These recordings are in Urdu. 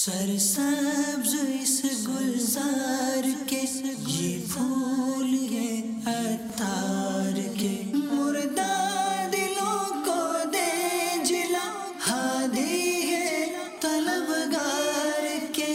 سرسبز اس گلزار کے یہ پھول یہ عطار کے مردہ دلوں کو دے جلا ہادی ہے طلبگار کے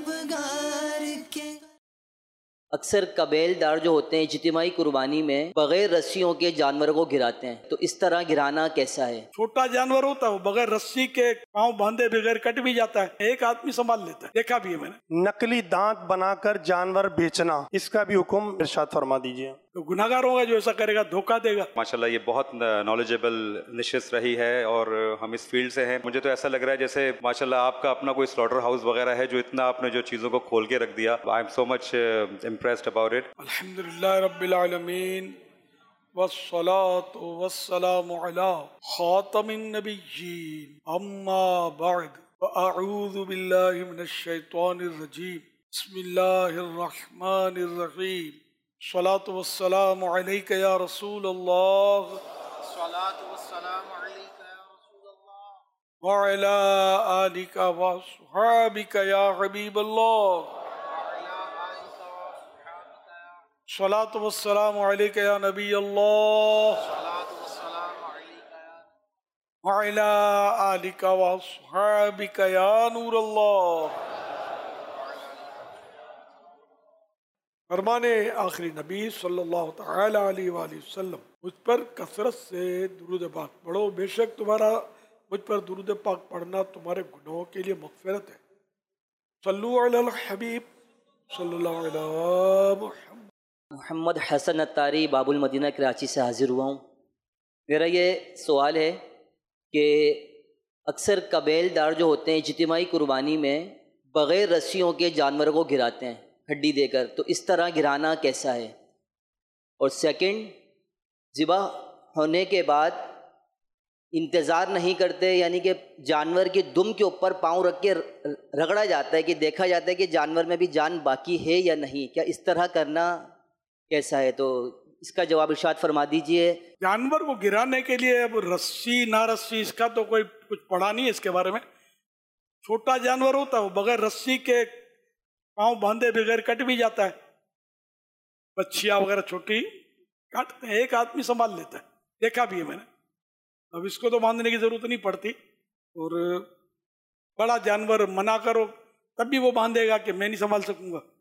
اکثر قبیل دار جو ہوتے ہیں اجتماعی قربانی میں بغیر رسیوں کے جانوروں کو گراتے ہیں، تو اس طرح گرانا کیسا ہے؟ چھوٹا جانور ہوتا ہے وہ بغیر رسی کے پاؤں باندھے بغیر کٹ بھی جاتا ہے، ایک آدمی سنبھال لیتا ہے، دیکھا بھی ہے میں نے۔ نقلی دانت بنا کر جانور بیچنا، اس کا بھی حکم ارشاد فرما دیجیے۔ تو گناہگار ہوگا جو ایسا کرے گا، دھوکہ دے گا۔ ماشاءاللہ یہ بہت نالجیبل نشست رہی ہے اور ہم اس فیلڈ سے ہیں۔ مجھے تو ایسا لگ رہا ہے جیسے ماشاءاللہ آپ کا اپنا کوئی سلاٹر ہاؤس وغیرہ ہے جو اتنا آپ نے جو چیزوں کو کھول کے رکھ دیا۔ I am so much impressed about it. الحمدللہ رب العالمین والصلاة والسلام علی خاتم النبیین اما بعد فاعوذ باللہ من الشیطان الرجیم بسم اللہ الرحمن الرحیم الصلاة والسلام علیک یا رسول اللہ وعلی آلک وصحابک یا حبیب اللہ الصلاة والسلام علیک یا نبی اللہ وعلی آلک وصحابک یا نور اللہ۔ فرمان آخری نبی صلی اللہ تعالی علیہ وآلہ وسلم، مجھ پر کثرت سے درود پاک پڑھو، بے شک تمہارا مجھ پر درود پاک پڑھنا تمہارے گناہوں کے لیے مغفرت ہے۔ صلو علی الحبیب صلی اللہ علیہ محمد۔ محمد حسن اتاری باب المدینہ کراچی سے حاضر ہوا ہوں۔ میرا یہ سوال ہے کہ اکثر قبیل دار جو ہوتے ہیں اجتماعی قربانی میں بغیر رسیوں کے جانوروں کو گراتے ہیں ہڈی دے کر، تو اس طرح گرانا کیسا ہے؟ اور سیکنڈ، ذبح ہونے کے بعد انتظار نہیں کرتے، یعنی کہ جانور کی دم کے اوپر پاؤں رکھ کے رگڑا جاتا ہے کہ دیکھا جاتا ہے کہ جانور میں بھی جان باقی ہے یا نہیں، کیا اس طرح کرنا کیسا ہے؟ تو اس کا جواب ارشاد فرما دیجئے۔ جانور کو گرانے کے لیے اب رسی نہ رسی اس کا تو کوئی کچھ پڑھا نہیں ہے اس کے بارے میں۔ چھوٹا جانور ہوتا ہے وہ بغیر رسی کے پاؤں باندھے بغیر کٹ بھی جاتا ہے، بچیاں وغیرہ چھوٹی کاٹتے ہیں، ایک آدمی سنبھال لیتا ہے، دیکھا بھی ہے میں نے۔ اب اس کو تو باندھنے کی ضرورت نہیں پڑتی، اور بڑا جانور منع کرو تب بھی وہ باندھے گا کہ میں نہیں سنبھال سکوں گا۔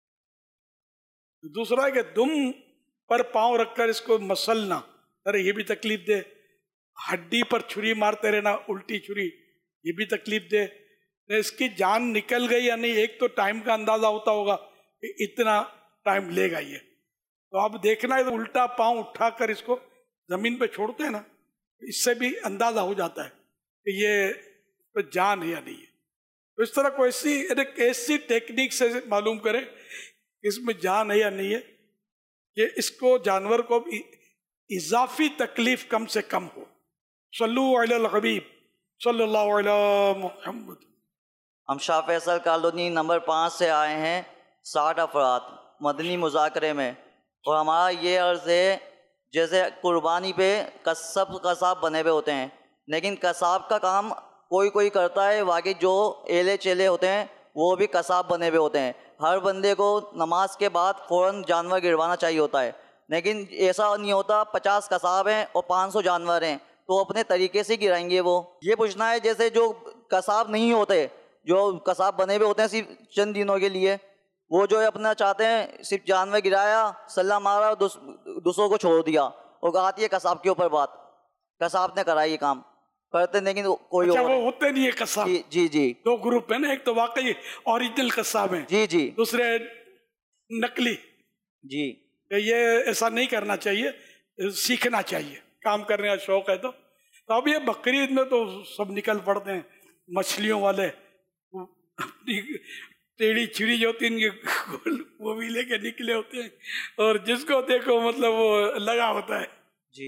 دوسرا ہے کہ دم پر پاؤں رکھ کر اس کو مسلنا، ارے یہ بھی تکلیف دے۔ ہڈی پر چھری مارتے رہنا، الٹی چھری، یہ بھی تکلیف دے۔ اس کی جان نکل گئی یا نہیں، ایک تو ٹائم کا اندازہ ہوتا ہوگا کہ اتنا ٹائم لے گا یہ، تو اب دیکھنا ہے، الٹا پاؤں اٹھا کر اس کو زمین پہ چھوڑتے ہیں نا، اس سے بھی اندازہ ہو جاتا ہے کہ یہ جان ہے یا نہیں ہے۔ تو اس طرح کوئی ایسی ٹیکنیک سے معلوم کرے کہ اس میں جان ہے یا نہیں ہے، کہ اس کو جانور کو اضافی تکلیف کم سے کم ہو۔ صلو علی الحبیب صلی اللہ علیہ محمد۔ ہم شاہ فیصل کالونی نمبر 5 سے آئے ہیں، 60 افراد مدنی مذاکرے میں، اور ہمارا یہ عرض ہے، جیسے قربانی پہ قصاب بنے ہوئے ہوتے ہیں، لیکن قصاب کا کام کوئی کرتا ہے، باقی جو ایلے چیلے ہوتے ہیں وہ بھی قصاب بنے ہوئے ہوتے ہیں۔ ہر بندے کو نماز کے بعد فوراً جانور گروانا چاہیے ہوتا ہے، لیکن ایسا نہیں ہوتا، 50 قصاب ہیں اور 500 جانور ہیں، تو اپنے طریقے سے گرائیں گے۔ وہ یہ پوچھنا ہے، جیسے جو قصاب نہیں ہوتے، جو قصاب بنے ہوئے ہوتے ہیں صرف چند دنوں کے لیے، وہ جو ہے اپنا چاہتے ہیں صرف جانور گرایا، سلہ مارا، دوسروں کو چھوڑ دیا، اور آتی ہے قصاب کے اوپر بات، قصاب نے کرائی یہ کام کرتے، لیکن کوئی اچھا اور وہ ہوتے نہیں ہے قصاب؟ جی دو گروپ ہیں نا، ایک تو واقعی اوریجنل قصاب ہیں، جی دوسرے نقلی۔ جی یہ ایسا نہیں کرنا چاہیے، سیکھنا چاہیے، کام کرنے کا شوق ہے تو اب یہ بقرعید میں تو سب نکل پڑتے ہیں، مچھلیوں والے اپنی ٹیڑھی چھڑی جو ہوتی ہے وہ بھی لے کے نکلے ہوتے ہیں، اور جس کو دیکھو مطلب وہ لگا ہوتا ہے۔ جی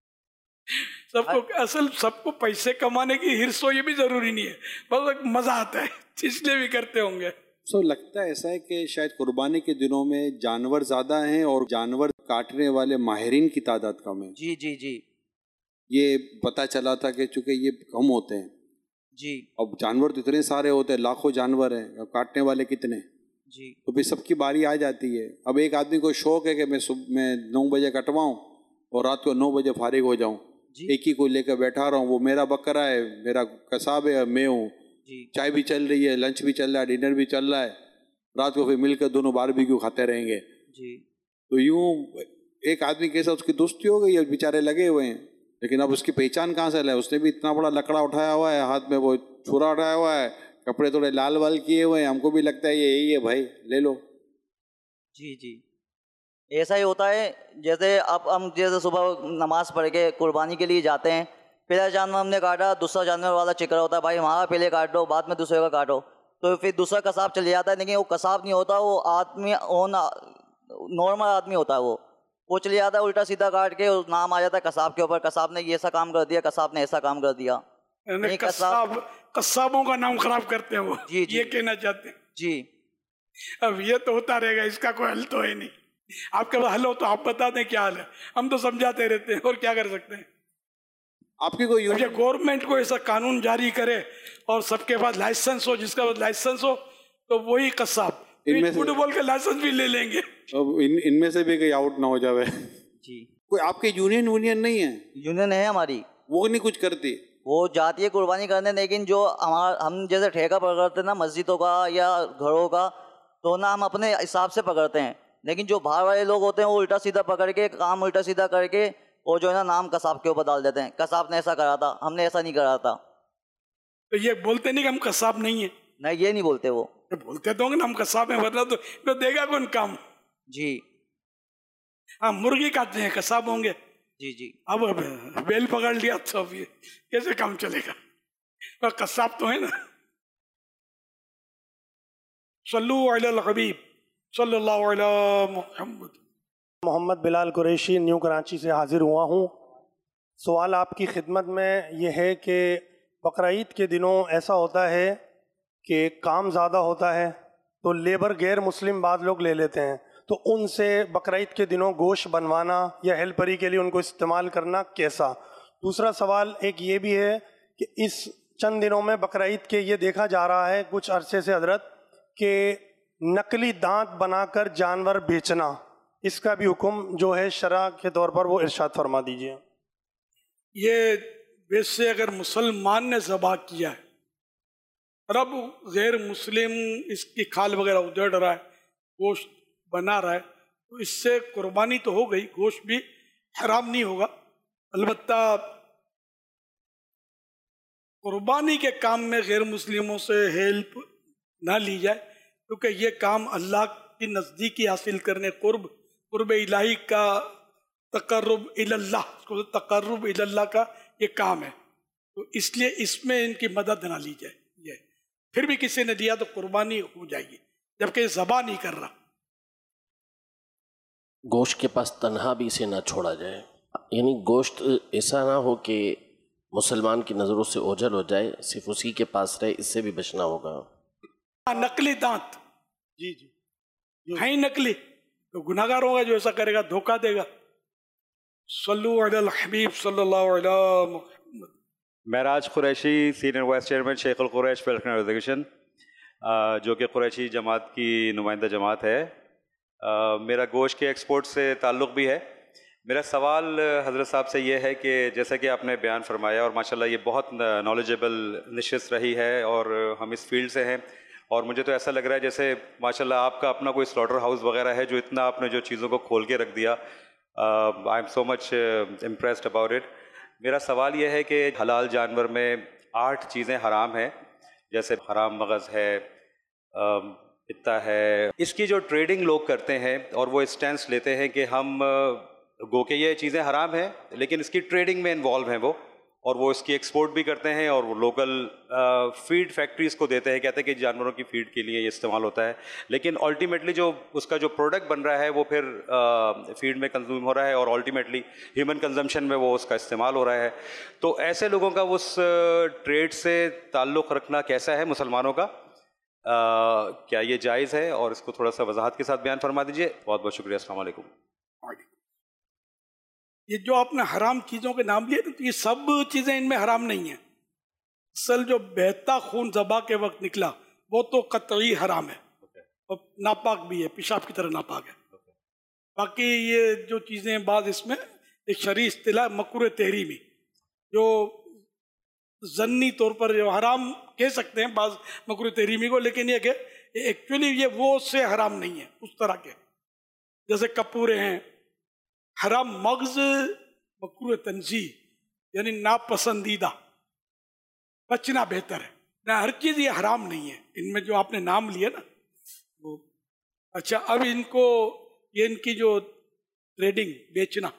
سب کو پیسے کمانے کی ہرس ہو یہ بھی ضروری نہیں ہے، بس مزہ آتا ہے، اس لیے بھی کرتے ہوں گے۔ لگتا ہے ایسا ہے کہ شاید قربانی کے دنوں میں جانور زیادہ ہیں اور جانور کاٹنے والے ماہرین کی تعداد کم ہے۔ جی یہ پتہ چلا تھا کہ چونکہ یہ کم ہوتے ہیں جی اب جانور تو اتنے سارے ہوتے ہیں، لاکھوں جانور ہیں، اب کاٹنے والے کتنے، جی تو پھر سب کی باری آ جاتی ہے۔ اب ایک آدمی کو شوق ہے کہ میں 9 بجے کٹواؤں اور رات کو 9 بجے فارغ ہو جاؤں، ایک ہی کو لے کر بیٹھا رہا ہوں، وہ میرا بکرا ہے، میرا قصاب ہے اور میں ہوں، چائے بھی چل رہی ہے، لنچ بھی چل رہا ہے، ڈنر بھی چل رہا ہے، رات کو پھر مل کر دونوں باربیکیو کھاتے رہیں گے۔ تو یوں ایک آدمی کے ساتھ اس کی دوستی ہو گئی، بیچارے لگے ہوئے ہیں، لیکن اب اس کی پہچان کہاں سے لائے؟ اس نے بھی اتنا بڑا لکڑا اٹھایا ہوا ہے، ہاتھ میں وہ چھرا اٹھایا ہوا ہے، کپڑے تھوڑے لال وال کیے ہوئے ہیں، ہم کو بھی لگتا ہے یہ یہی ہے بھائی، لے لو۔ جی ایسا ہی ہوتا ہے۔ جیسے اب ہم جیسے صبح نماز پڑھ کے قربانی کے لیے جاتے ہیں، پہلا جانور ہم نے کاٹا، دوسرا جانور والا چکر ہوتا ہے بھائی ہمارا پہلے کاٹ دو، بعد میں دوسرے کا کاٹو، تو پھر دوسرا قصاب چل جاتا ہے، لیکن وہ قصاب نہیں ہوتا، وہ آدمی نارمل آدمی ہوتا ہے، وہ چلے جاتا ہے الٹا سیدھا کاٹ کے، نام آ جاتا ہے قصاب کے اوپر، قصاب نے ایسا کام کر دیا، قصاب نے ایسا کام کر دیا۔ قصابوں کا نام خراب کرتے ہیں وہ، یہ کہنا چاہتے ہیں۔ جی اب یہ تو ہوتا رہے گا، اس کا کوئی حل تو ہے نہیں۔ آپ کے پاس حل ہو تو آپ بتا دیں کیا حل ہے، ہم تو سمجھاتے رہتے ہیں، اور کیا کر سکتے ہیں۔ آپ کی کوئی گورنمنٹ کو ایسا قانون جاری کرے اور سب کے پاس لائسنس ہو، جس کا پاس لائسنس ہو تو وہی قصاب، جھوٹ بول کے لائسنس بھی لے لیں گے۔ ان میں سے بھی کوئی آؤٹ نہ ہو جاوے۔ جی کوئی آپ کی یونین نہیں ہے؟ یونین ہے ہماری، وہ نہیں کچھ کرتی؟ وہ جاتی ہے قربانی کرنے، لیکن جو ہم جیسے ٹھیکہ پکڑتے ہیں نا مسجدوں کا یا گھروں کا، تو نا ہم اپنے حساب سے پکڑتے ہیں، لیکن جو باہر والے لوگ ہوتے ہیں وہ الٹا سیدھا پکڑ کے کام الٹا سیدھا کر کے اور جو ہے نا نام قصاب کے اوپر ڈال دیتے ہیں، قصاب نے ایسا کرا تھا، ہم نے ایسا نہیں کرا تھا۔ تو یہ بولتے نہیں کہ ہم قصاب نہیں ہیں؟ نہیں، یہ نہیں بولتے، وہ بولتے تو ہوں گے نا ہم قصاب ہیں، ورنہ تو دے گا کون کام؟ جی ہاں مرغی کاٹتے ہیں، قصاب ہوں گے۔ جی اب بیل پکڑ لیا تو اب یہ کیسے کام چلے گا؟ قصاب تو ہے نا۔ صلو علی الحبیب صلی اللہ علی محمد بلال قریشی، نیو کراچی سے حاضر ہوا ہوں۔ سوال آپ کی خدمت میں یہ ہے کہ بقرعید کے دنوں ایسا ہوتا ہے کہ کام زیادہ ہوتا ہے تو لیبر غیر مسلم بعض لوگ لے لیتے ہیں، تو ان سے بقرعید کے دنوں گوشت بنوانا یا ہیلپری کے لیے ان کو استعمال کرنا کیسا؟ دوسرا سوال ایک یہ بھی ہے کہ اس چند دنوں میں بقرعید کے یہ دیکھا جا رہا ہے کچھ عرصے سے حضرت کہ نقلی دانت بنا کر جانور بیچنا، اس کا بھی حکم جو ہے شرع کے طور پر وہ ارشاد فرما دیجیے۔ یہ ویسے اگر مسلمان نے ذبح کیا ہے اور اب غیر مسلم اس کی کھال وغیرہ ادھڑ رہا ہے، گوشت بنا رہا ہے، تو اس سے قربانی تو ہو گئی، گوشت بھی حرام نہیں ہوگا۔ البتہ قربانی کے کام میں غیر مسلموں سے ہیلپ نہ لی جائے، کیونکہ یہ کام اللہ کی نزدیکی حاصل کرنے، قرب الہی کا تقرب اللہ کا یہ کام ہے، تو اس لیے اس میں ان کی مدد نہ لی جائے۔ یہ پھر بھی کسی نے دیا تو قربانی ہو جائے گی، جبکہ یہ ذبح نہیں کر رہا۔ گوشت کے پاس تنہا بھی اسے نہ چھوڑا جائے، یعنی گوشت ایسا نہ ہو کہ مسلمان کی نظروں سے اوجھل ہو جائے، صرف اسی کے پاس رہے، اس سے بھی بچنا ہوگا۔ نقلی دانت جی ہے نقلی تو گناہ گار ہوگا جو ایسا کرے گا، دھوکہ دے گا۔ صلو علی الحبیب صلی اللہ علیہ محمد۔ Meraj Qureshi, senior vice chairman Sheikh Alquraish welfare organization, جو کہ قریشی جماعت کی نمائندہ جماعت ہے۔ میرا گوشت کے ایکسپورٹ سے تعلق بھی ہے۔ میرا سوال حضرت صاحب سے یہ ہے کہ جیسا کہ آپ نے بیان فرمایا، اور ماشاءاللہ یہ بہت نالجیبل نشست رہی ہے اور ہم اس فیلڈ سے ہیں، اور مجھے تو ایسا لگ رہا ہے جیسے ماشاءاللہ آپ کا اپنا کوئی سلاٹر ہاؤس وغیرہ ہے، جو اتنا آپ نے جو چیزوں کو کھول کے رکھ دیا، I am so much impressed about it. میرا سوال یہ ہے کہ حلال جانور میں 8 چیزیں حرام ہیں، جیسے حرام مغز ہے، پتا ہے، اس کی جو ٹریڈنگ لوگ کرتے ہیں اور وہ اسٹینس لیتے ہیں کہ ہم گو کہ یہ چیزیں حرام ہیں، لیکن اس کی ٹریڈنگ میں انوالو ہیں وہ، اور وہ اس کی ایکسپورٹ بھی کرتے ہیں اور وہ لوکل فیڈ فیکٹریز کو دیتے ہیں، کہتے ہیں کہ جانوروں کی فیڈ کے لیے یہ استعمال ہوتا ہے، لیکن الٹیمیٹلی جو اس کا جو پروڈکٹ بن رہا ہے وہ پھر فیڈ میں کنزیوم ہو رہا ہے اور الٹیمیٹلی ہیومن کنزمپشن میں وہ اس کا استعمال ہو رہا ہے۔ تو ایسے لوگوں کا اس ٹریڈ سے تعلق رکھنا کیسا ہے مسلمانوں کا؟ کیا یہ جائز ہے؟ اور اس کو تھوڑا سا وضاحت کے ساتھ بیان فرما دیجیے۔ بہت بہت شکریہ، السلام علیکم۔ یہ جو آپ نے حرام چیزوں کے نام لیے تو یہ سب چیزیں ان میں حرام نہیں ہیں، اصل جو بہتا خون ذبح کے وقت نکلا وہ تو قطعی حرام ہے اور ناپاک بھی ہے، پیشاب کی طرح ناپاک ہے. باقی یہ جو چیزیں ہیں بعض اس میں ایک شرعی اصطلاح مکروہ تحریمی، جو ضمنی طور پر جو حرام کہہ سکتے ہیں بعض مکروہ تحریمی کو، لیکن یہ کہ ایکچولی یہ وہ سے حرام نہیں ہے اس طرح کے، جیسے کپورے ہیں. حرام مغز مکروہ تنزیہ یعنی ناپسندیدہ، بچنا بہتر ہے. نہ ہر چیز یہ حرام نہیں ہے، ان میں جو آپ نے نام لیے نا وہ. اچھا اب ان کو یہ ان کی جو ٹریڈنگ بیچنا،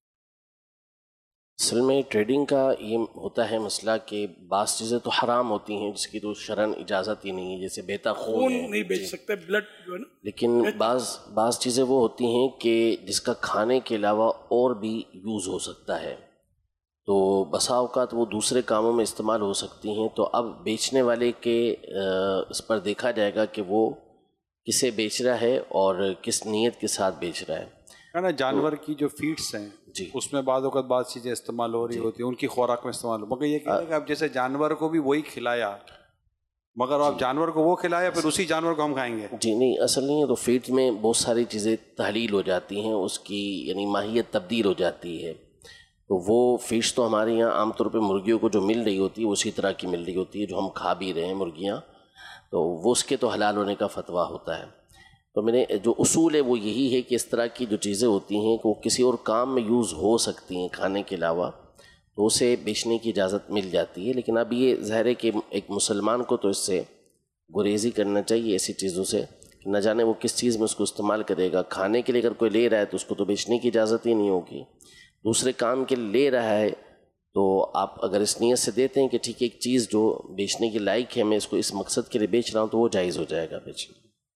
اصل میں ٹریڈنگ کا یہ ہوتا ہے مسئلہ کہ بعض چیزیں تو حرام ہوتی ہیں جس کی تو شرعاً اجازت ہی نہیں ہے، جیسے بہتا خون ہے نہیں بیچ سکتے، بلڈ جو ہے نا. لیکن بعض چیزیں وہ ہوتی ہیں کہ جس کا کھانے کے علاوہ اور بھی یوز ہو سکتا ہے، تو بسا اوقات وہ دوسرے کاموں میں استعمال ہو سکتی ہیں. تو اب بیچنے والے کے اس پر دیکھا جائے گا کہ وہ کسے بیچ رہا ہے اور کس نیت کے ساتھ بیچ رہا ہے. نا جانور کی جو فیڈس ہیں جی اس میں بعض اوقات بعض چیزیں استعمال ہو رہی ہوتی ہیں، ان کی خوراک میں استعمال ہو، مگر یہ کہہ رہے کہ آپ جیسے جانور کو بھی وہی کھلایا، مگر آپ جانور کو وہ کھلایا پھر اسی جانور کو ہم کھائیں گے. جی نہیں، اصل نہیں ہے. تو فیڈ میں بہت ساری چیزیں تحلیل ہو جاتی ہیں، اس کی یعنی ماہیت تبدیل ہو جاتی ہے. تو وہ فش تو ہمارے یہاں عام طور پہ مرغیوں کو جو مل رہی ہوتی ہے اسی طرح کی مل رہی ہوتی ہے جو ہم کھا بھی رہے ہیں مرغیاں، تو وہ اس کے تو حلال ہونے کا فتویٰ ہوتا ہے. تو میرے جو اصول ہے وہ یہی ہے کہ اس طرح کی جو چیزیں ہوتی ہیں کہ وہ کسی اور کام میں یوز ہو سکتی ہیں کھانے کے علاوہ، تو اسے بیچنے کی اجازت مل جاتی ہے. لیکن اب یہ ظاہر ہے کہ ایک مسلمان کو تو اس سے گریزی کرنا چاہیے ایسی چیزوں سے، کہ نہ جانے وہ کس چیز میں اس کو استعمال کرے گا. کھانے کے لیے اگر کوئی لے رہا ہے تو اس کو تو بیچنے کی اجازت ہی نہیں ہوگی. دوسرے کام کے لیے لے رہا ہے تو آپ اگر اس نیت سے دیتے ہیں کہ ٹھیک ہے ایک چیز جو بیچنے کے لائق ہے میں اس کو اس مقصد کے لیے بیچ رہا ہوں، تو وہ جائز ہو جائے گا بیچنا.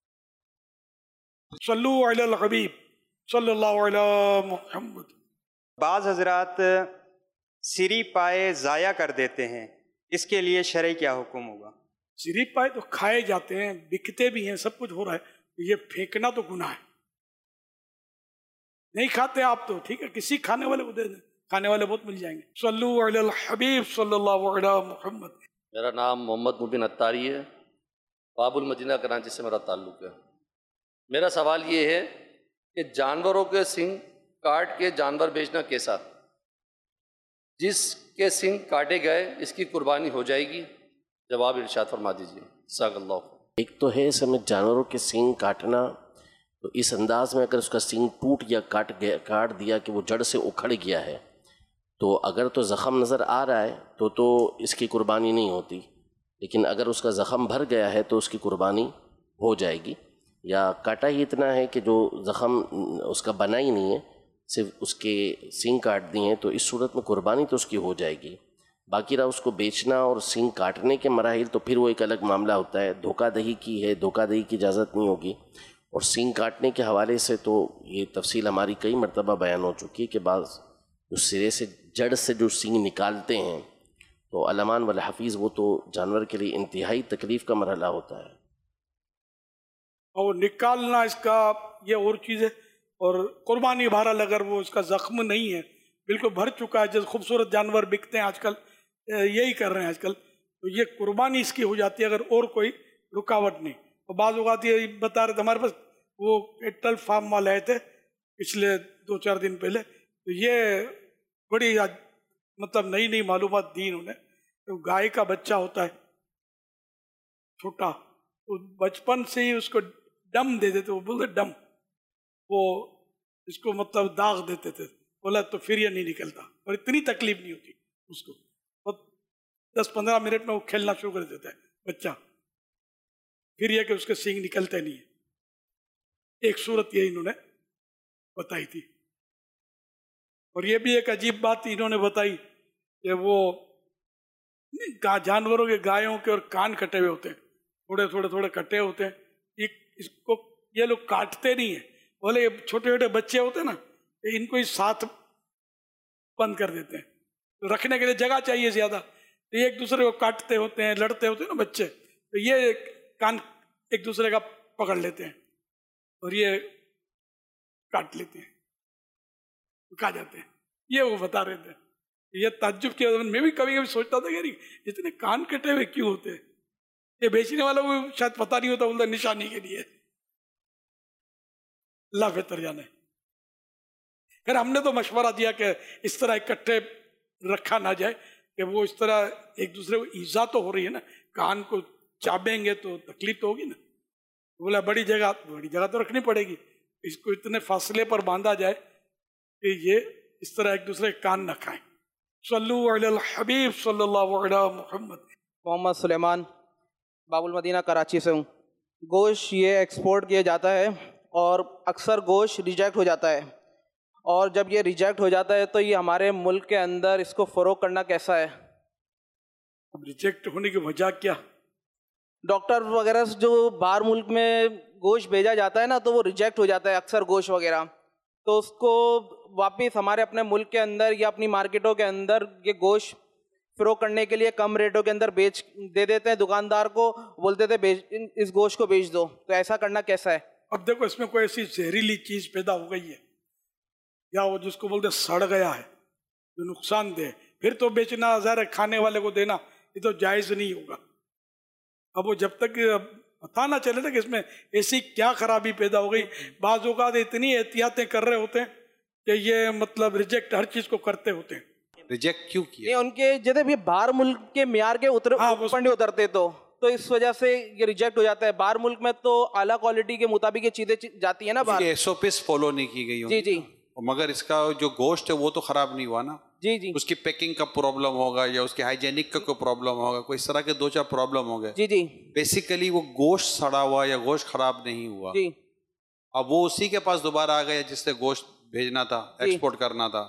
صلو علی الحبیب صلی اللہ علی محمد. بعض حضرات سری پائے ضائع کر دیتے ہیں، اس کے لیے شرعی کیا حکم ہوگا؟ سری پائے تو کھائے جاتے ہیں، بکتے بھی ہیں، سب کچھ ہو رہا ہے. یہ پھینکنا تو گناہ ہے. نہیں کھاتے آپ تو ٹھیک ہے، کسی کھانے والے کو دے دیں، کھانے والے بہت مل جائیں گے. صلو علی الحبیب صلی اللہ علی محمد. میرا نام محمد مبین اتاری ہے، باب المدینہ کراچی سے میرا تعلق ہے. میرا سوال یہ ہے کہ جانوروں کے سنگ کاٹ کے جانور بیچنا کیسا؟ جس کے سنگ کاٹے گئے اس کی قربانی ہو جائے گی؟ جواب ارشاد فرما دیجیے. جزاک اللہ. ایک تو ہے اس میں جانوروں کے سینگ کاٹنا، تو اس انداز میں اگر اس کا سینگ ٹوٹ گیا، کاٹ دیا کہ وہ جڑ سے اکھڑ گیا ہے، تو اگر تو زخم نظر آ رہا ہے تو اس کی قربانی نہیں ہوتی. لیکن اگر اس کا زخم بھر گیا ہے تو اس کی قربانی ہو جائے گی. یا کاٹا ہی اتنا ہے کہ جو زخم اس کا بنا ہی نہیں ہے، صرف اس کے سینگ کاٹ دیے ہیں، تو اس صورت میں قربانی تو اس کی ہو جائے گی. باقی رہا اس کو بیچنا اور سینگ کاٹنے کے مراحل، تو پھر وہ ایک الگ معاملہ ہوتا ہے. دھوکہ دہی کی ہے، دھوکہ دہی کی اجازت نہیں ہوگی. اور سینگ کاٹنے کے حوالے سے تو یہ تفصیل ہماری کئی مرتبہ بیان ہو چکی ہے کہ بعض جو سرے سے جڑ سے جو سینگ نکالتے ہیں تو علمان والحفیظ وہ تو جانور کے لیے انتہائی تکلیف کا مرحلہ ہوتا ہے. اور نکالنا اس کا یہ اور چیز ہے. اور قربانی بہرحال اگر وہ اس کا زخم نہیں ہے، بالکل بھر چکا ہے، جیسے خوبصورت جانور بکتے ہیں آج کل، یہی کر رہے ہیں آج کل، تو یہ قربانی اس کی ہو جاتی ہے اگر اور کوئی رکاوٹ نہیں. اور بعض اوقات یہ بتا رہے تھے ہمارے پاس وہ کیٹل فارم والے آئے تھے پچھلے 2-4 دن پہلے، تو یہ بڑی مطلب نئی معلومات دی انہوں نے. تو گائے کا بچہ ہوتا ہے چھوٹا، تو بچپن سے ہی اس کو ڈم دے دیتے، وہ بولتے ڈم، وہ اس کو مطلب داغ دیتے تھے، بولا تو پھر یہ نہیں نکلتا اور اتنی تکلیف نہیں ہوتی اس کو. 10-15 منٹ میں وہ کھیلنا شروع کر دیتا ہے بچہ. پھر یہ کہ اس کے سینگ نکلتے نہیں ہیں. ایک صورت یہ انہوں نے بتائی تھی. اور یہ بھی ایک عجیب بات انہوں نے بتائی کہ وہ جانوروں کے گایوں کے اور کان کٹے ہوئے ہوتے ہیں، تھوڑے کٹے ہوتے ہیں. اس کو یہ لوگ کاٹتے نہیں ہیں، بولے یہ چھوٹے بچے ہوتے ہیں نا، ان کو ہی ساتھ بند کر دیتے ہیں، تو رکھنے کے لیے جگہ چاہیے زیادہ، تو یہ ایک دوسرے کو کاٹتے ہوتے ہیں، لڑتے ہوتے ہیں نا بچے، تو یہ کان ایک دوسرے کا پکڑ لیتے ہیں اور یہ کاٹ لیتے ہیں، کھا جاتے ہیں. یہ وہ بتا رہے تھے یہ تعجب کیا. میں بھی کبھی کبھی سوچتا تھا کہ یار اتنے کان کٹے ہوئے کیوں ہوتے ہیں. یہ بیچنے والوں کو شاید پتہ نہیں ہوتا, بولتا نشانی کے لیے. اللہ بہتر جانے. خیر ہم نے تو مشورہ دیا کہ اس طرح اکٹھے رکھا نہ جائے کہ وہ اس طرح ایک دوسرے کو ایذا تو ہو رہی ہے نا, کان کو چابیں گے تو تکلیف تو ہوگی نا. بولا بڑی جگہ تو رکھنی پڑے گی, اس کو اتنے فاصلے پر باندھا جائے کہ یہ اس طرح ایک دوسرے کان نہ کھائیں. صلو علی الحبیب صلی اللہ علی محمد. محمد سلیمان, باب المدینہ کراچی سے ہوں. گوشت یہ ایکسپورٹ کیا جاتا ہے اور اکثر گوشت ریجیکٹ ہو جاتا ہے, اور جب یہ ریجیکٹ ہو جاتا ہے تو یہ ہمارے ملک کے اندر اس کو فروغ کرنا کیسا ہے؟ اب ریجیکٹ ہونے کی وجہ کیا؟ ڈاکٹر وغیرہ جو باہر ملک میں گوشت بھیجا جاتا ہے نا تو وہ ریجیکٹ ہو جاتا ہے اکثر گوشت وغیرہ, تو اس کو واپس ہمارے اپنے ملک کے اندر یا اپنی مارکیٹوں کے اندر یہ گوشت فروغ کرنے کے لیے کم ریٹوں کے اندر دے دیتے ہیں دکاندار کو, بولتے تھے اس گوشت کو بیچ دو. تو ایسا کرنا کیسا ہے؟ اب دیکھو اس میں کوئی ایسی زہریلی چیز پیدا ہو گئی ہے یا وہ جس کو بولتے سڑ گیا ہے جو نقصان دہ, پھر تو بیچنا ظاہر ہے کھانے والے کو دینا یہ تو جائز نہیں ہوگا. اب وہ جب تک پتہ نہ چلے نا کہ اس میں ایسی کیا خرابی پیدا ہو گئی. بعض اوقات اتنی احتیاطیں کر رہے ہوتے ہیں کہ یہ مطلب ریجیکٹ ہر چیز کو کرتے ہوتے ہیں. ریجیکٹ کیوں کیا؟ یہ ان کے جیسے بھی باہر ملک کے معیار کے اوپر نہیں اترتے تو اس وجہ سے یہ ریجیکٹ ہو جاتا ہے. باہر ملک میں تو اعلیٰ کوالٹی کے مطابق یہ چیزیں جاتی ہیں نا باہر. ایس او پیز فالو نہیں کی گئی. جی جی. مگر اس کا جو گوشت ہے وہ تو خراب نہیں ہوا نا. جی جی. اس کی پیکنگ کا پرابلم ہوگا یا اس کی ہائیجینک کا کوئی پرابلم ہوگا, کوئی اس طرح کے 2-4 پرابلم ہو گئے. جی جی. بیسیکلی وہ گوشت سڑا ہوا یا گوشت خراب نہیں ہوا. جی. اب وہ اسی کے پاس دوبارہ آ گیا جس سے گوشت بھیجنا تھا, ایکسپورٹ کرنا تھا.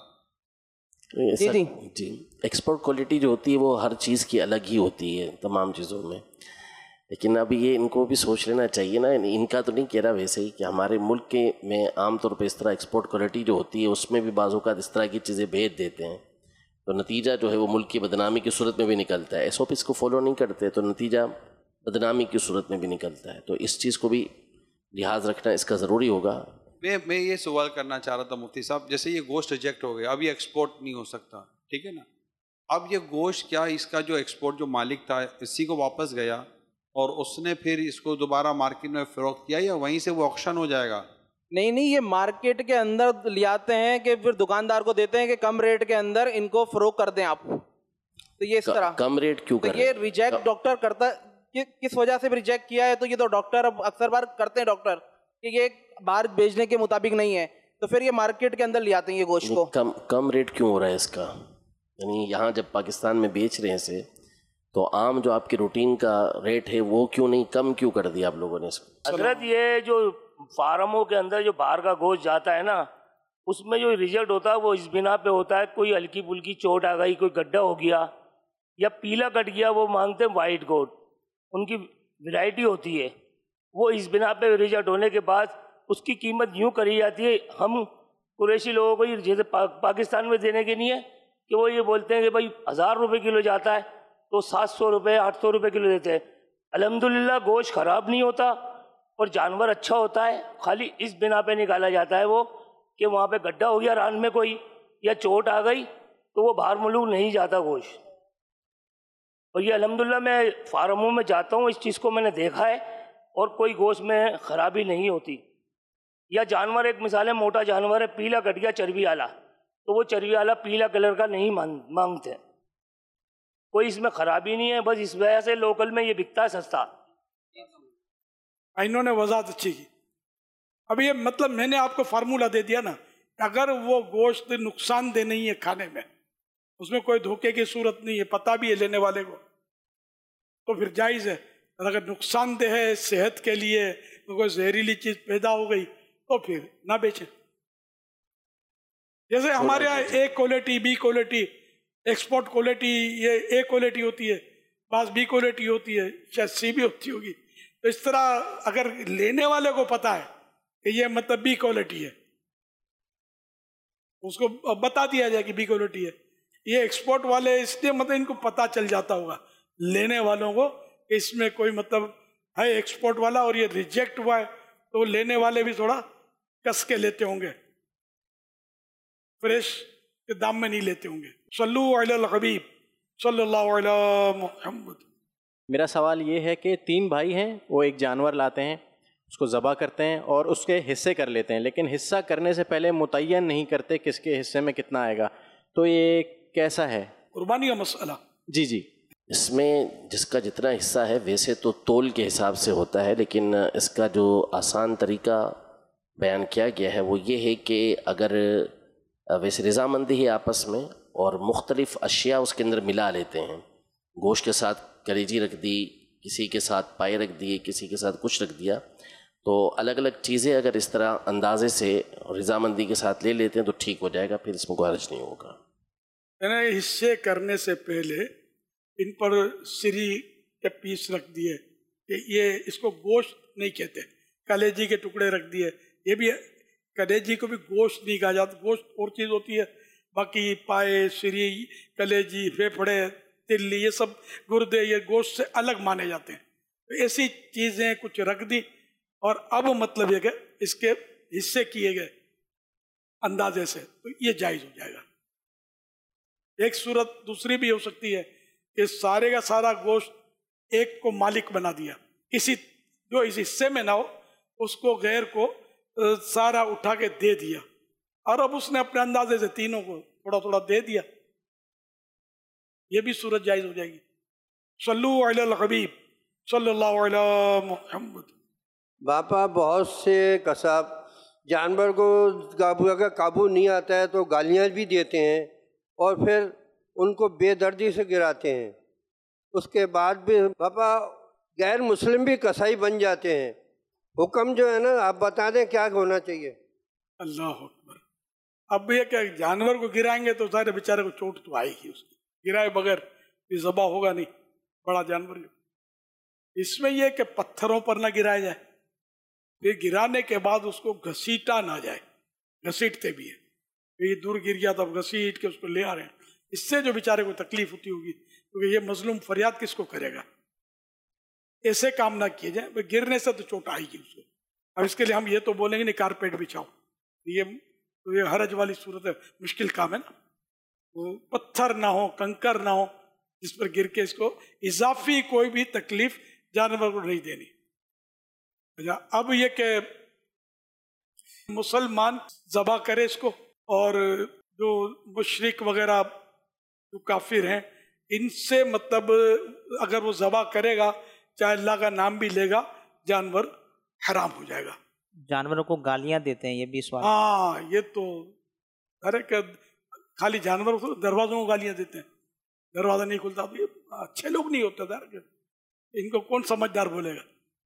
جی جی جی. ایکسپورٹ کوالٹی جو ہوتی ہے وہ ہر چیز کی الگ ہی ہوتی ہے تمام چیزوں میں, لیکن اب یہ ان کو بھی سوچ لینا چاہیے نا. ان کا تو نہیں کہہ رہا ویسے ہی کہ ہمارے ملک کے میں عام طور پہ اس طرح ایکسپورٹ کوالٹی جو ہوتی ہے اس میں بھی بعض اوقات اس طرح کی چیزیں بھیج دیتے ہیں تو نتیجہ جو ہے وہ ملک کی بدنامی کی صورت میں بھی نکلتا ہے. ایس او پی اس کو فالو نہیں کرتے تو نتیجہ بدنامی کی صورت میں بھی نکلتا ہے. تو اس چیز کو بھی لحاظ رکھنا اس کا ضروری ہوگا. میں یہ سوال کرنا چاہ رہا تھا مفتی صاحب, جیسے یہ گوشت ریجیکٹ ہو گیا, اب یہ ایکسپورٹ نہیں ہو سکتا, ٹھیک ہے نا. اب یہ گوشت کیا اس کا جو ایکسپورٹ جو مالک تھا اسی کو واپس گیا اور اس نے پھر اس کو دوبارہ مارکیٹ میں فروخت کیا یا وہیں سے وہ آکشن ہو جائے گا؟ نہیں, یہ مارکیٹ کے اندر لے آتے ہیں کہ پھر دکاندار کو دیتے ہیں کہ کم ریٹ کے اندر ان کو فروخت کر دیں آپ. تو یہ اس طرح کم ریٹ کیوں کر رہے ہیں؟ یہ ریجیکٹ ڈاکٹر کرتا ہے, کس وجہ سے بھی ریجیکٹ کیا ہے تو یہ تو ڈاکٹر اب اکثر بار کرتے ہیں ڈاکٹر کہ یہ باہر بیچنے کے مطابق نہیں ہے تو پھر یہ مارکیٹ کے اندر لے آتے ہیں یہ گوشت کو. کم ریٹ کیوں ہو رہا ہے اس کا؟ یعنی یہاں جب پاکستان میں بیچ رہے ہیں اسے تو عام جو آپ کی روٹین کا ریٹ ہے وہ کیوں نہیں کم کیوں کر دیا آپ لوگوں نے اس کو؟ حضرت یہ جو فارموں کے اندر جو باہر کا گوشت جاتا ہے نا اس میں جو ریزلٹ ہوتا ہے وہ اس بنا پہ ہوتا ہے کوئی ہلکی پھلکی چوٹ آ گئی, کوئی گڈھا ہو گیا یا پیلا کٹ گیا, وہ مانگتے ہیں وائٹ گوٹ, ان کی ورائٹی ہوتی ہے. وہ اس بنا پہ ریزلٹ ہونے کے بعد اس کی قیمت یوں کری جاتی ہے. ہم قریشی لوگوں کو جیسے پاکستان میں دینے کے لیے کہ وہ یہ بولتے ہیں کہ بھائی 1000 روپے کلو جاتا ہے تو 700 روپے 800 روپے کلو دیتے ہیں. الحمدللہ گوشت خراب نہیں ہوتا اور جانور اچھا ہوتا ہے. خالی اس بنا پہ نکالا جاتا ہے وہ کہ وہاں پہ گڈھا ہو گیا ران میں کوئی یا چوٹ آ گئی تو وہ باہر ملک نہیں جاتا گوشت. اور یہ الحمدللہ میں فارموں میں جاتا ہوں, اس چیز کو میں نے دیکھا ہے اور کوئی گوشت میں خرابی نہیں ہوتی. یا جانور ایک مثال ہے, موٹا جانور ہے, پیلا کٹ گیا چربی والا, تو وہ چربی والا پیلا کلر کا نہیں مانگتے, کوئی اس میں خرابی نہیں ہے, بس اس وجہ سے لوکل میں یہ بکتا ہے سستا. انہوں نے وضاحت اچھی کی. اب یہ مطلب میں نے آپ کو فارمولہ دے دیا نا, اگر وہ گوشت نقصان دہ نہیں ہے کھانے میں, اس میں کوئی دھوکے کی صورت نہیں ہے, پتہ بھی ہے لینے والے کو, تو پھر جائز ہے. اور اگر نقصان دہ ہے صحت کے لیے, کوئی زہریلی چیز پیدا ہو گئی تو پھر نہ بیچیں. جیسے ہمارے یہاں A quality B quality, export quality یہ اے کوالٹی ہوتی ہے, بعض بی کوالٹی ہوتی ہے, شاید سی بھی ہوتی ہوگی. تو اس طرح اگر لینے والے کو پتہ ہے کہ یہ مطلب بی کوالٹی ہے, اس کو بتا دیا جائے کہ بی کوالٹی ہے. یہ ایکسپورٹ والے اس لیے مطلب ان کو پتہ چل جاتا ہوگا لینے والوں کو کہ اس میں کوئی مطلب ہے ایکسپورٹ والا اور یہ ریجیکٹ ہوا ہے, تو لینے والے بھی تھوڑا کس کے لیتے ہوں گے, فریش के दाम में नहीं लेते होंगे। सल्लु अलल हबीब सल्लल्लाहु अलैहि मुहम्मद। मेरा सवाल ये है कि 3 भाई हैं, वो एक जानवर लाते हैं, उसको ज़बह करते हैं और उसके हिस्से कर लेते हैं, लेकिन हिस्सा करने से पहले मुतय्यन नहीं करते किसके हिस्से में कितना आएगा, तो ये कैसा है? कुर्बानी का मसला। जी जी। इसमें जिसका जितना हिस्सा है वैसे तो तोल के हिसाब से होता है, लेकिन इसका जो आसान तरीका बयान किया गया है वो ये है कि अगर वैसे रज़ामंदी है आपस में और मुख्तलिफ़ अशिया उसके अंदर मिला लेते हैं, गोश्त के साथ कलेजी रख दी, किसी के साथ पाए रख दिए, किसी के साथ कुछ रख दिया, तो अलग अलग चीज़ें अगर इस तरह अंदाजे से रज़ामंदी के साथ ले लेते हैं तो ठीक हो जाएगा, फिर इसमें कोई हर्ज नहीं होगा। मैंने हिस्से करने से पहले इन पर सिरी के पीस रख दिए कि ये इसको गोश्त नहीं कहते, कलेजी के टुकड़े रख दिए। ये भी कलेजी को भी गोश्त नहीं कहा जाता, गोश्त और चीज़ होती है, बाकी पाए, सिरी, कलेजी, फेफड़े, तिल्ली, ये सब गुर्दे ये गोश्त से अलग माने जाते हैं। तो ऐसी चीज़ें कुछ रख दी और अब मतलब ये कि इसके हिस्से किए गए अंदाजे से, तो ये जायज़ हो जाएगा। एक सूरत दूसरी भी हो सकती है कि सारे का सारा गोश्त एक को मालिक बना दिया, किसी जो इस हिस्से में ना हो उसको गैर को सारा उठा के दे दिया, और अब उसने अपने अंदाजे से तीनों को थोड़ा थोड़ा दे दिया, ये भी सूरत जायज़ हो जाएगी। सल्लु अलल हबीब सल्लल्लाहु अलैहि मुहम्मद। बापा बहुत से कसाब जानवर को अगर काबू नहीं आता है तो गालियाँ भी देते हैं और फिर उनको बेदर्दी से गिराते हैं, उसके बाद भी बापा गैर मुस्लिम भी कसाई बन जाते हैं। हुक्म जो है ना आप बता दें क्या होना चाहिए। अल्लाह अकबर। अब ये क्या जानवर को गिराएंगे तो सारे बेचारे को चोट तो आएगी, उसकी गिराए बगैर भी ज़बा होगा नहीं, बड़ा जानवर। इसमें यह कि पत्थरों पर ना गिराया जाए, फिर गिराने के बाद उसको घसीटा ना जाए, घसीटते भी है, ये दूर गिर गया तब घसीट के उसको ले आ रहे हैं, इससे जो बेचारे को तकलीफ होती होगी, क्योंकि ये मजलूम फरियाद किसको करेगा। ऐसे काम ना किए जाए, गिरने से तो चोट आएगी उसको। अब इसके लिए हम ये तो बोलेंगे नहीं कारपेट बिछाओ, ये हरज वाली सूरत है, मुश्किल काम है ना। वो पत्थर ना हो, कंकर ना हो जिस पर गिर के इसको इजाफी कोई भी तकलीफ जानवर को नहीं देनी। अब ये कि मुसलमान ज़बा करे इसको, और जो मुशरिक वगैरह जो काफिर हैं इनसे मतलब अगर वो ज़बा करेगा चाहे अल्लाह का नाम भी लेगा, जानवर हराम हो जाएगा। जानवरों को गालियां देते हैं, ये भी सवाल। हाँ, ये तो अरे खाली जानवरों को दरवाजों को गालियां देते हैं, दरवाजा नहीं खुलता, तो ये अच्छे लोग नहीं होते यार, इनको कौन समझदार बोलेगा।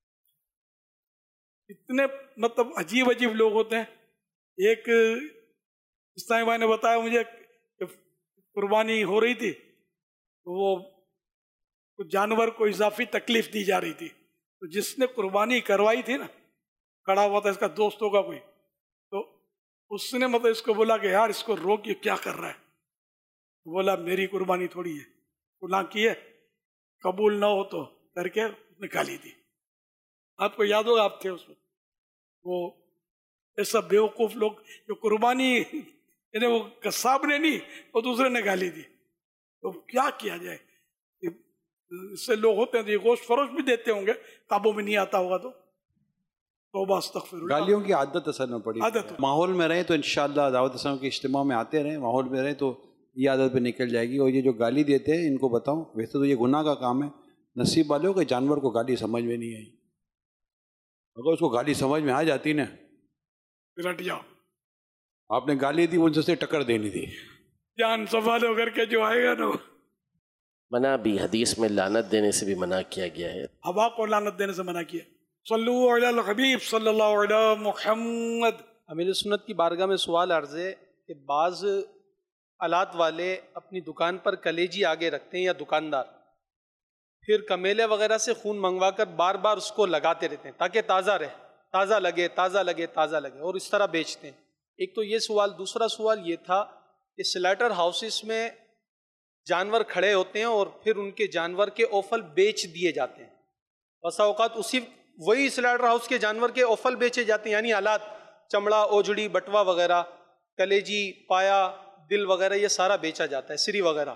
इतने मतलब अजीब अजीब लोग होते हैं। एक इस्लामी भाई ने बताया मुझे, कुर्बानी हो रही थी तो वो जानवर को इजाफी तकलीफ दी जा रही थी, तो जिसने कुर्बानी करवाई थी ना, खड़ा हुआ था इसका दोस्त होगा कोई, तो उसने मतलब इसको बोला कि यार इसको रोक, ये क्या कर रहा है। बोला मेरी कुर्बानी थोड़ी है, गुनाह की है, कबूल ना हो तो करके उसने गाली दी। आपको याद होगा आप थे उसमें, वो ऐसा बेवकूफ़ लोग जो कुर्बानी इन्हें वो कसाब ने नहीं, वो दूसरे ने गाली दी, तो क्या किया जाए। इससे लोग होते हैं तो ये गोश्त फरोश भी देते होंगे, काबू में नहीं आता होगा तो तौबा अस्तगफिरुल्लाह। गालियों की आदत असर न पड़ी, माहौल में रहें तो इंशाअल्लाह दावत इस्लाम के इज्तिमा में आते रहें, माहौल में रहें तो ये आदत पे निकल जाएगी। और ये जो गाली देते हैं इनको बताऊं, वैसे तो ये गुनाह का काम है, नसीब वाले हो कि जानवर को गाली समझ में नहीं आई। अगर उसको गाली समझ में आ जाती ना, रट जाओ, आपने गाली दी उनसे टक्कर देनी थी, जान संभाल होकर के जो आएगा ना। मना भी हदीस में लानत देने से भी मना किया गया है, हवा को लानत देने से मना किया। सल्लु अलल हबीब सल्लल्लाहु अलैहि मुहम्मद। अमीर सुन्नत की बारगाह में सवाल अर्ज़ है कि बाज़ आलात वाले अपनी दुकान पर कलेजी आगे रखते हैं या दुकानदार, फिर कमेले वगैरह से खून मंगवा कर बार बार उसको लगाते रहते हैं ताकि ताज़ा रहे, ताज़ा लगे, ताज़ा लगे, ताज़ा लगे, और इस तरह बेचते हैं। एक तो ये सवाल। दूसरा सवाल ये था कि स्लैटर हाउसेस में जानवर खड़े होते हैं और फिर उनके जानवर के ओफल बेच दिए जाते हैं, बसा औकात वही स्लैटर हाउस के जानवर के ओफल बेचे जाते हैं, यानी आलात, चमड़ा, ओजड़ी, बटवा वगैरह, कलेजी, पाया دل وغیرہ یہ سارا بیچا جاتا ہے، سری وغیرہ.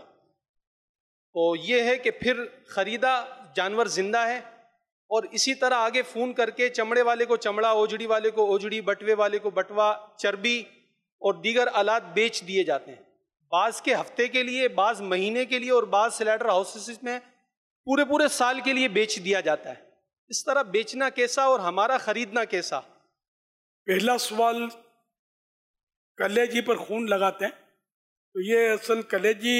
تو یہ ہے کہ پھر خریدا جانور زندہ ہے، اور اسی طرح آگے فون کر کے چمڑے والے کو چمڑا، اوجڑی والے کو اوجڑی، بٹوے والے کو بٹوا، چربی اور دیگر آلات بیچ دیے جاتے ہیں. بعض کے ہفتے کے لیے، بعض مہینے کے لیے، اور بعض سلیٹر ہاؤسز میں پورے سال کے لیے بیچ دیا جاتا ہے. اس طرح بیچنا کیسا اور ہمارا خریدنا کیسا؟ پہلا سوال، کلیجی پر خون لگاتے ہیں، تو یہ اصل کلیجی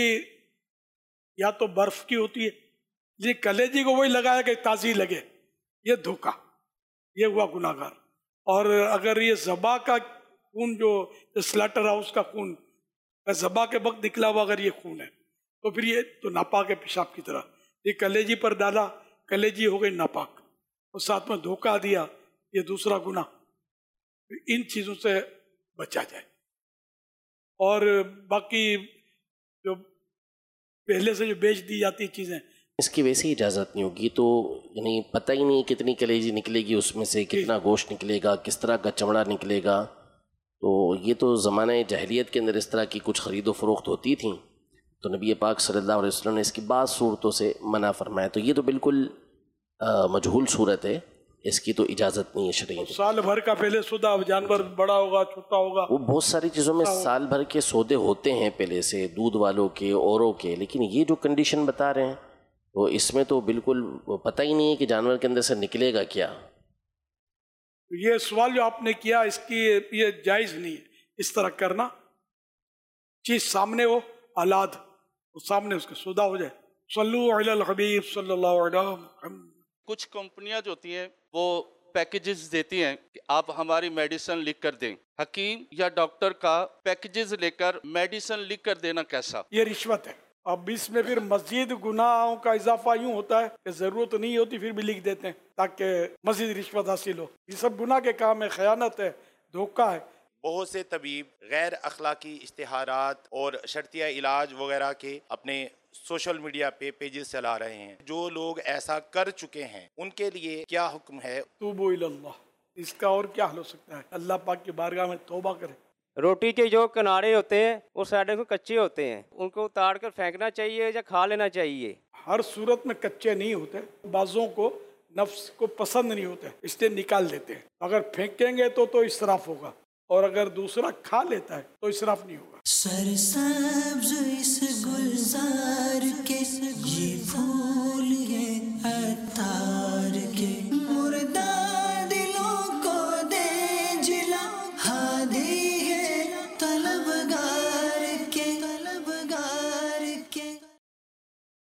یا تو برف کی ہوتی ہے، یہ کلیجی کو وہی لگایا کہ تازی لگے، یہ دھوکہ، یہ ہوا گناہ گار. اور اگر یہ ذبح کا خون، جو سلیٹر ہاؤس کا خون ذبح کے وقت نکلا ہوا اگر یہ خون ہے، تو پھر یہ تو ناپاک ہے پیشاب کی طرح. یہ کلیجی پر ڈالا، کلیجی ہو گئی ناپاک، اور ساتھ میں دھوکہ دیا، یہ دوسرا گناہ. ان چیزوں سے بچا جائے. اور باقی جو پہلے سے جو بیچ دی جاتی چیزیں، اس کی ویسے اجازت نہیں ہوگی، تو یعنی پتہ ہی نہیں کتنی کلیجی نکلے گی، اس میں سے کتنا گوشت نکلے گا، کس طرح کا چمڑا نکلے گا. تو یہ تو زمانہ جاہلیت کے اندر اس طرح کی کچھ خرید و فروخت ہوتی تھیں، تو نبی پاک صلی اللہ علیہ وسلم نے اس کی بعض صورتوں سے منع فرمایا. تو یہ تو بالکل مجہول صورت ہے، اس کی تو اجازت نہیں ہے شرعی. سال بھر کا پہلے سودا، جانور بڑا ہوگا چھوٹا ہوگا، وہ بہت ساری چیزوں میں سال بھر کے سودے ہوتے ہیں پہلے سے، دودھ والوں کے، اوروں کے. لیکن یہ جو کنڈیشن بتا رہے ہیں، تو اس میں تو بالکل پتہ ہی نہیں ہے کہ جانور کے اندر سے نکلے گا کیا. یہ سوال جو آپ نے کیا، اس کی یہ جائز نہیں ہے اس طرح کرنا. چیز سامنے ہو، اولاد سامنے، اس کا سودا ہو جائے. صلو علی الحبیب صلی اللہ علیہ وسلم. کچھ کمپنیاں جو ہوتی ہیں وہ پیکیجز دیتی ہیں کہ آپ ہماری میڈیسن لکھ کر دیں. حکیم یا ڈاکٹر کا پیکیجز لے کر میڈیسن لکھ کر دینا کیسا؟ یہ رشوت ہے. اب اس میں پھر مزید گناہوں کا اضافہ یوں ہوتا ہے کہ ضرورت نہیں ہوتی پھر بھی لکھ دیتے ہیں تاکہ مزید رشوت حاصل ہو. یہ سب گناہ کے کام ہے، خیانت ہے، دھوکہ ہے. بہت سے طبیب غیر اخلاقی اشتہارات اور شرطیہ علاج وغیرہ کے اپنے سوشل میڈیا پہ پیجز چلا رہے ہیں. جو لوگ ایسا کر چکے ہیں ان کے لیے کیا حکم ہے؟ توبوا الی اللہ. اس کا اور کیا حل ہو سکتا ہے؟ اللہ پاک کی بارگاہ میں توبہ کرے. روٹی کے جو کنارے ہوتے ہیں وہ سائڈوں کو کچے ہوتے ہیں، ان کو اتار کر پھینکنا چاہیے یا کھا لینا چاہیے؟ ہر صورت میں کچے نہیں ہوتے، بعضوں کو نفس کو پسند نہیں ہوتے اس لیے نکال دیتے ہیں. اگر پھینکیں گے تو اسراف ہوگا، اور اگر دوسرا کھا لیتا ہے تو اسراف نہیں ہوگا. سرسبز اس گلزار کے